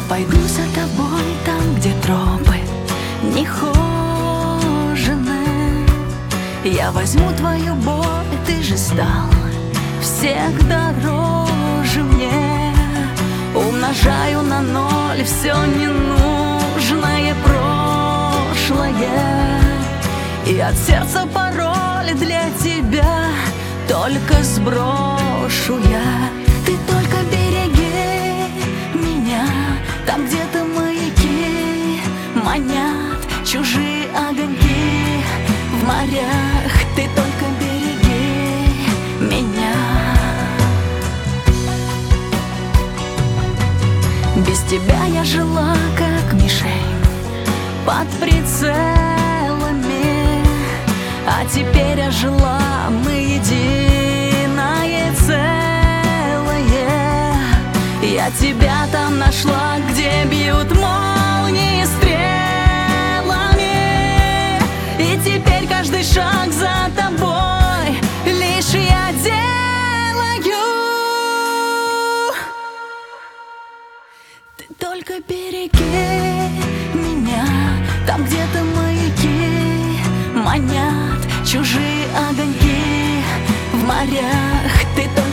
пойду за тобой там, где тропы нехожены. Я возьму твою боль, ты же стал всех дороже мне. Умножаю на ноль все ненужное прошлое, и от сердца пароль для тебя только сброшу я. Ты только береги меня, там где-то маяки манят чужие огоньки в морях. Ты только береги меня. Без тебя я жила как мишень под прицелами, а теперь ожила, мы единое целое. Я тебя там нашла, где бьют молнии стрелами, и теперь каждый шаг за тобой лишь я делаю. Ты только береги меня, там где-то маяки манят чужие огоньки в морях. Ты